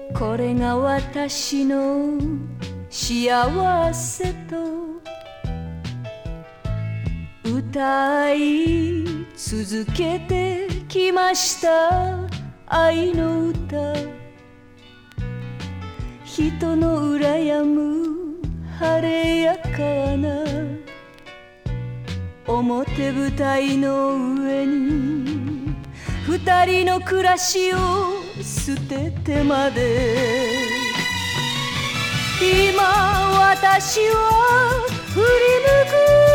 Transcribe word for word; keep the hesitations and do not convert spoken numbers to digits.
これが私の幸せと歌い続けてきました愛の歌。人の羨む晴れやかな表舞台の上に二人の暮らしを捨ててまで今私は振り向く